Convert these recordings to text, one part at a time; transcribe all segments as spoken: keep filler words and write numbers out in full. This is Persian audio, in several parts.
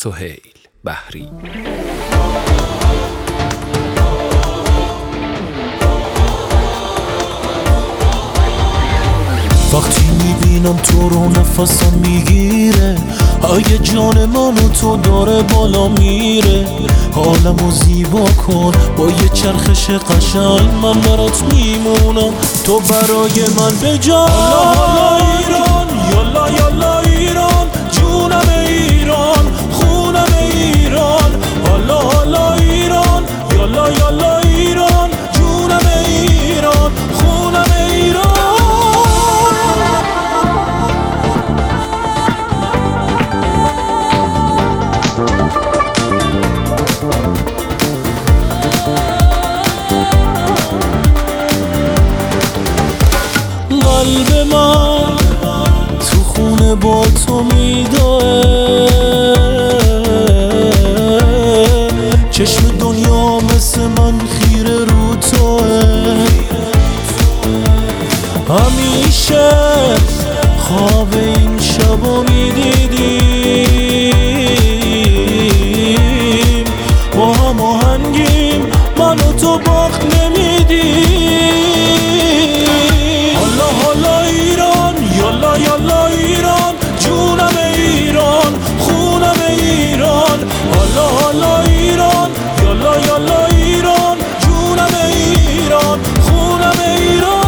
سهیل بحری. وقتی میبینم تو رو نفسم میگیره، اگه جان منو تو داره بالا میره. حالمو زیبا کن با یه چرخش قشنگ، من برات میمونم تو برای من بجا. حالا ایران، یالا یالا ایران، جونم ایران، خونم ایران. حالا حالا ایران، یالا یالا ایران، جونم ایران، خونم ایران. قلب من تو خونه با تو میدوه، چشم دنیا مثل من خیره رو توه. همیشه خواب این شبا میدیدیم، با هم آهنگیم من و تو باخت نمیدیم. یالا یالا ایران، جونم ایران، خونم ایران. حالا حالا ایران، یالا یالا ایران، جونم ایران، خونم ایران.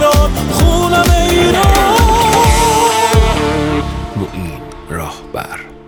معین راهبر.